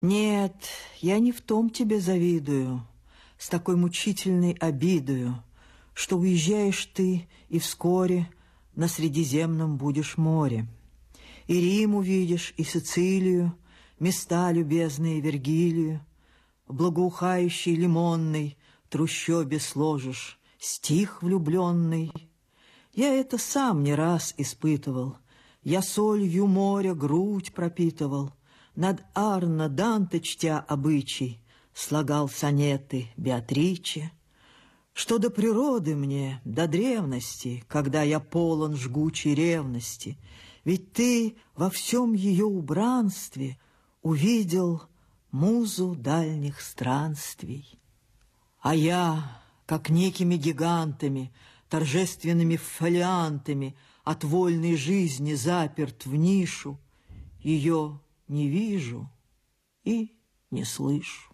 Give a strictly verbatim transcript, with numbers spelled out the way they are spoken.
Нет, я не в том тебе завидую, с такой мучительной обидою, что уезжаешь ты, и вскоре на Средиземном будешь море. И Рим увидишь, и Сицилию, места любезные Вергилию, в благоухающей лимонной трущобе сложишь стих влюбленный. Я это сам не раз испытывал, я солью моря грудь пропитывал, над Арно Данте, чтя обычай, слагал сонеты Беатриче. Что до природы мне, до древности, когда я полон жгучей ревности, ведь ты во всем ее убранстве увидел музу дальних странствий. А я, как некими гигантами, торжественными фолиантами от вольной жизни заперт в нишу, ее не вижу и не слышу.